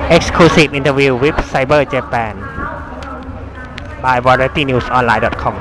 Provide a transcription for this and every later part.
Exclusive interview with Cyber Japan by VarietyNewsOnline.com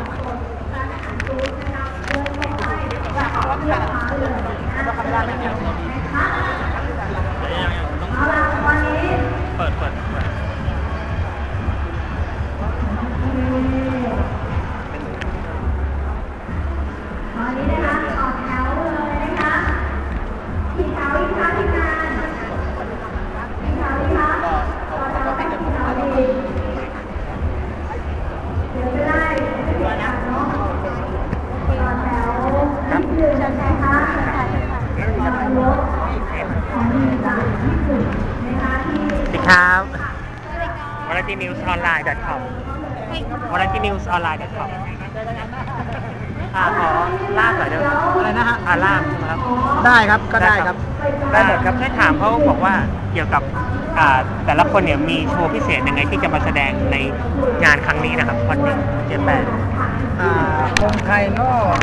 ครับ VarietyNewsOnline.com VarietyNewsOnline.com ขอลาบหน่อยได้ไหมอะไรนะฮะลาบครับได้ครับก็ได้ครับได้หมดครับได้ถามเขาบอกว่าเกี่ยวกับแต่ละคนเนี่ยมีโชว์พิเศษยังไงที่จะมาแสดงในงานครั้งนี้นะครับคอนเนคเจแปน今回の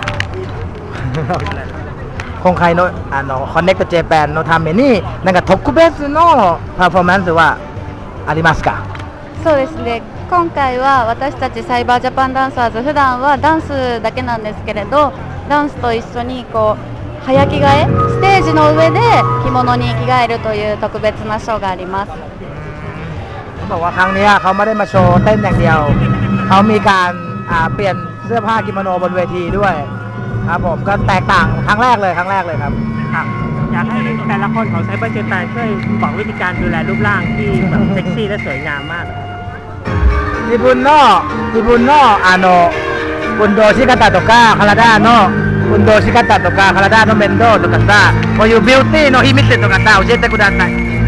今回のコネクトジャパンのためになんか特別のパフォーマンスはありますか？ そうですね。今回は私たちサイバージャパンダンサーズ普段はダンスだけなんですけれど、ダンスと一緒にこう早着替えステージの上で着物に着替えるという特別なショーがあります。 เขาบอกว่าครั้งนี้เขาไม่ได้มาโชว์เต้นอย่างเดียวเขามีการเปลี่ยนเสื้อผ้ากิโมโนบนเวทีด้วยครับผมก็แตกต่างครั้งแรกเลยครับอยากให้แต่ละคนของไซเบอร์เจแปนช่วยบอกวิธีการดูแลรูปร่างที่แบบเซ็กซี่และสวยงามมาก自分の運動し方とか体の運動し方とか体の面倒とかさこういうビューティーの秘密とかさ教えてください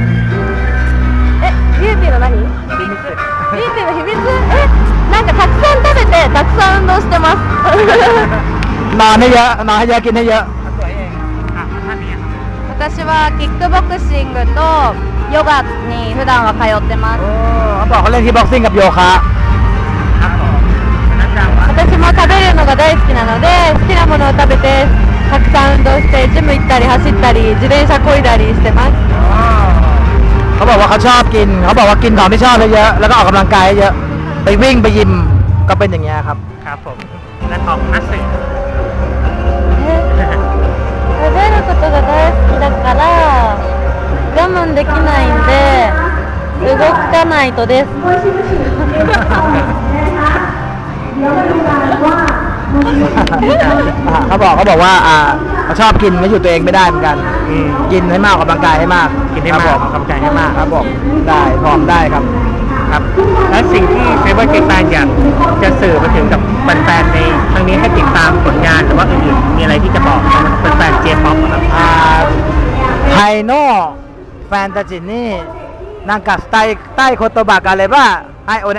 ビューティーの何？ビューティーの秘密？なんかたくさん食べてたくさん運動してますนอนให้เยอะกินให้เยอะ私はキックボクシングとヨガに普段は通ってますเขาบอกเขาเล่นคีบ็อกซิ่งกับโยคะ私も食べるのが大好きなので好きなものを食べてたくさん運動してジム行ったり走ったり自転車漕いだりしてますเขาบอกว่าเขาชอบกินเขาบอกว่ากินของที่ชอบเยอะแล้วก็ออกกำลังกายเยอะไปวิ่งไปยิมก็เป็นอย่างเงี้ยครับครับผมและของนักศึก食べることが大好きだから我慢できないんで動かないとですเขาบอกว่าเขาชอบกินไม่อยู่ตัวเองไม่ได้เหมือนกันกินให้มากออกกำลังกายให้มากกินให้มากออกกำลังกายให้มากครับผมได้พร้อมได้ครับและสิ่งที่ไซเบอร์เจแปนอยากจะสื่อไปถึงกับแฟนๆในครั้งนี้ให้ติดตามผลงานหรือว่าอื่นๆมีอะไรที่จะบอกแฟนๆเจป๊อปครับไทโน่แฟนตาจินี่なんかスタイ言葉があればはいお願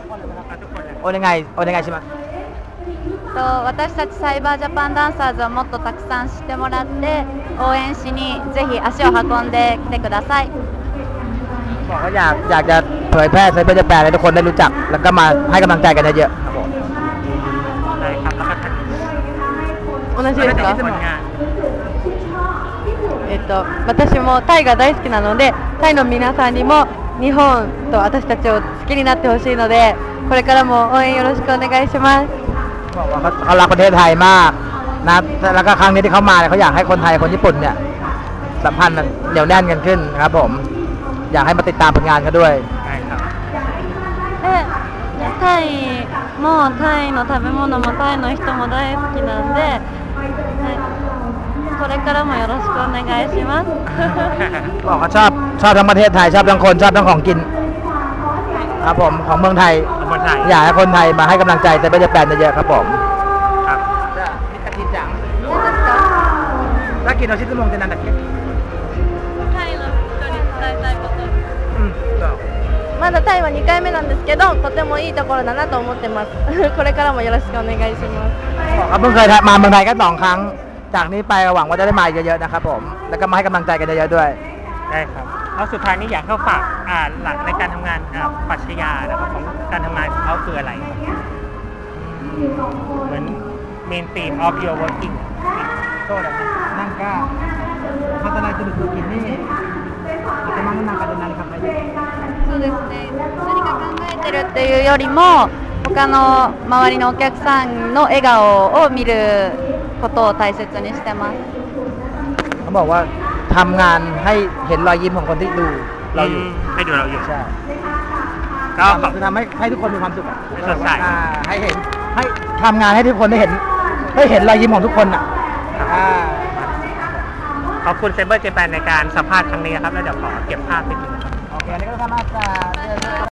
いします私たちサイバージャパンダンサーズをもっとたくさん知ってもらって応援しにぜひ足を運んできてくださいบอกว่าอยากจะเผยแพร่ไซเบอร์ジャパンให้ทุกคนได้รู้จักแล้วก็มาให้กำลังใจกันเยอะๆครับผมใช่ครับแล้วก็同じですか私もタイが大好きなのでタイの皆さんにも日本と私たちを好きになってほしいのでこれからも応援よろしくお願いしますบอกว่าเขารักประเทศไทยมากนะแล้วก็ครั้งนี้ที่เขามาเขาอยากให้คนไทยคนญี่ปุ่นเนี่ยสัมพันธ์เหนียวแน่นกันขึ้นครับผมอยากให้มาติดตามผลงานกันด้วยใช่ครับタイもタイの食べ物もタイの人も大好きなんでこれからもよろしくお願いしますบอกเขาชอบทั้งประเทศไทยชอบทั้งคนชอบทั้งของกินครับผมของเมืองไทยอยากให้คนไทยมาให้กำลังใจไซเบอร์เจแปนเยอะๆครับผมครับมิตากิจังさっきの質問ってなんだっけタイの人に伝えたいことまだタイは2回目なんですけどとてもいいところだなと思ってますこれからもよろしくお願いしますเขาเพิ่งเคยมาเมืองไทยแค่2 ครั้งจากนี้ไปหวังว่าจะได้มาเยอะๆนะครับผมแล้วก็มาให้กำลังใจกันเยอะๆด้วยได้ครับแล้วสุดท้ายนี้อยากเข้าฝากหลักในการทำงานปรัชญานะครับของการทำงานของเขาคืออะไรเหมือน main theme of your working そうだねなんか働いてる時に頭の中で何か書いててるっていうよりも他の周りのお客さんの笑顔を見ることを大切にしてます。 เขาบอกว่าทำงานให้เห็นรอยยิ้มของคนที่ดูเราอยู่ให้ดูเราอยู่ใช่ก็คือทำให้ทุกคนมีความสุขอะสดใสให้เห็นให้ทำงานให้ทุกคนได้เห็นรอยยิ้มของทุกคนอ่ะขอบคุณเซเบอร์เจแปนในการสัมภาษณ์ครั้งนี้ครับแล้วเดี๋ยวขอเก็บภาพนิดนึงโอเคอันนี้ก็ทำมาจาก